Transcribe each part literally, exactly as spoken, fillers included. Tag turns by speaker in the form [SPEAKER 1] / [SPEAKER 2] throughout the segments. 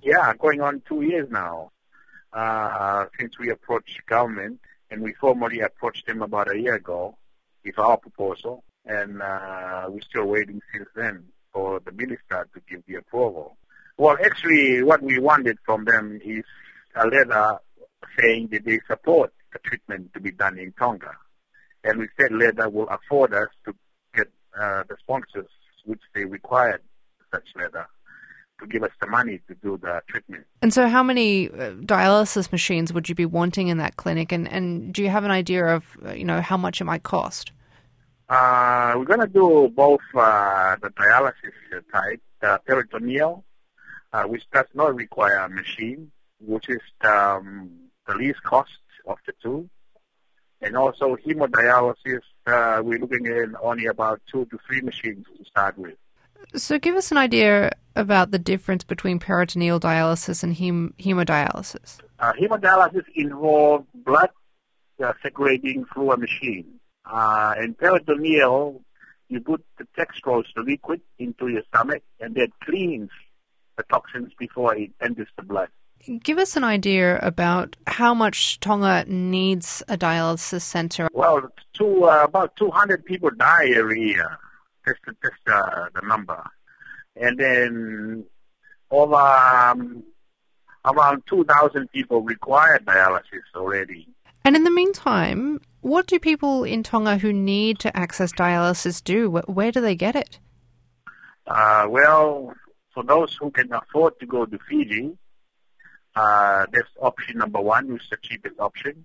[SPEAKER 1] Yeah, going on two years now uh, since we approached government, and we formally approached them about a year ago with our proposal, and uh, we're still waiting since then for the minister to give the approval. Well, actually, what we wanted from them is a letter saying that they support the treatment to be done in Tonga. And with that letter will afford us to get uh, the sponsors which they required, such letter, to give us the money to do the treatment.
[SPEAKER 2] And so how many uh, dialysis machines would you be wanting in that clinic? And, and do you have an idea of, uh, you know, how much it might cost?
[SPEAKER 1] Uh, we're going to do both uh, the dialysis type, the peritoneal, uh, which does not require a machine, which is um, the least cost of the two. And also hemodialysis, uh, we're looking at only about two to three machines to start with.
[SPEAKER 2] So give us an idea about the difference between peritoneal dialysis and hem- hemodialysis.
[SPEAKER 1] Uh, hemodialysis involves blood uh, circulating through a machine. Uh, and peritoneal, you put the dextrose, the liquid, into your stomach, and that cleans the toxins before it enters the blood.
[SPEAKER 2] Give us an idea about how much Tonga needs a dialysis centre.
[SPEAKER 1] Well, two, uh, about two hundred people die every year. That's the, that's the, the number. And then over um, around two thousand people require dialysis already.
[SPEAKER 2] And in the meantime, what do people in Tonga who need to access dialysis do? Where do they get it?
[SPEAKER 1] Uh, well, for those who can afford to go to Fiji, uh, that's option number one, which is the cheapest option.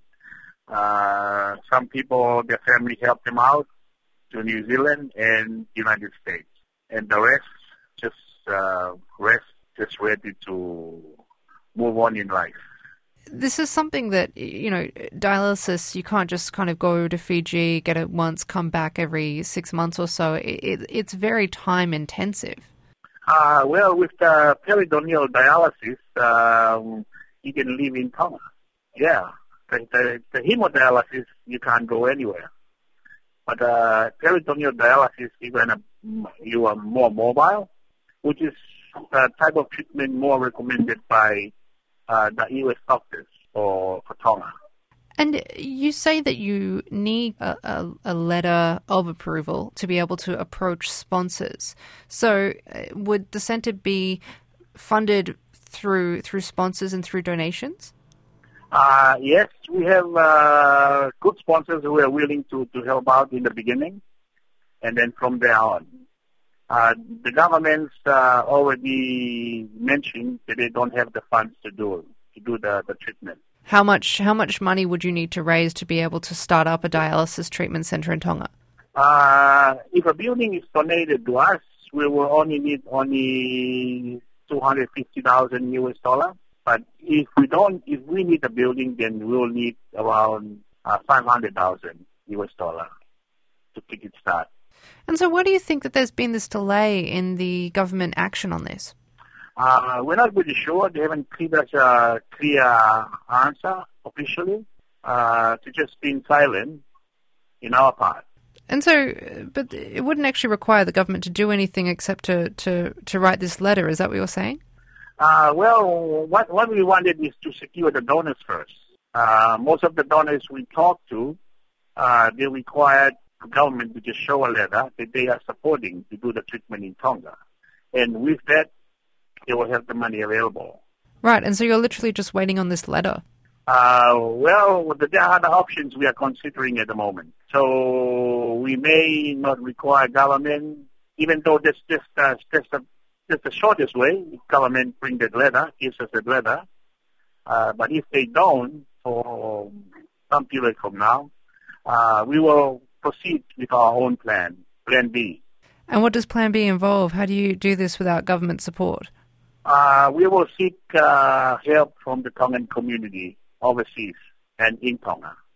[SPEAKER 1] Uh, some people, their family help them out to New Zealand and United States. And the rest, just uh, rest, just ready to move on in life.
[SPEAKER 2] This is something that, you know, dialysis, you can't just kind of go to Fiji, get it once, come back every six months or so. It, it's very time intensive.
[SPEAKER 1] Uh, well, with the peritoneal dialysis, um, you can live in Tonga. Yeah. The, the, the hemodialysis, you can't go anywhere. But uh, peritoneal dialysis, you're gonna, you are more mobile, which is a type of treatment more recommended by uh, the U S doctors for, for Tonga.
[SPEAKER 2] And you say that you need a, a, a letter of approval to be able to approach sponsors. So uh, would the centre be funded through through sponsors and through donations?
[SPEAKER 1] Uh, yes, we have uh, good sponsors who are willing to, to help out in the beginning, and then from there on. Uh, the government's uh, already mentioned that they don't have the funds to do to do the, the treatment.
[SPEAKER 2] How much how much money would you need to raise to be able to start up a dialysis treatment centre in Tonga?
[SPEAKER 1] Uh, if a building is donated to us, we will only need only two hundred fifty thousand U S dollars. But if we don't, if we need a building, then we'll need around uh, five hundred thousand U S dollars to kick it start.
[SPEAKER 2] And so, why do you think that there's been this delay in the government action on this?
[SPEAKER 1] Uh, we're not really sure. They haven't given us a clear answer officially. Uh, to just being silent in our part.
[SPEAKER 2] And so, but it wouldn't actually require the government to do anything except to, to, to write this letter. Is that what you're saying?
[SPEAKER 1] Uh, well, what, what we wanted is to secure the donors first. Uh, most of the donors we talked to, uh, they required the government to just show a letter that they are supporting to do the treatment in Tonga. And with that, they will have the money available.
[SPEAKER 2] Right, and so you're literally just waiting on this letter?
[SPEAKER 1] Uh, well, there are other options we are considering at the moment. So we may not require government, even though that's just, uh, just, a, just the shortest way. If government bring that letter, gives us that letter. Uh, but if they don't, for some period from now, uh, we will proceed with our own plan, Plan B.
[SPEAKER 2] And what does Plan B involve? How do you do this without government support?
[SPEAKER 1] Uh, we will seek uh, help from the Tongan community overseas and in Tonga.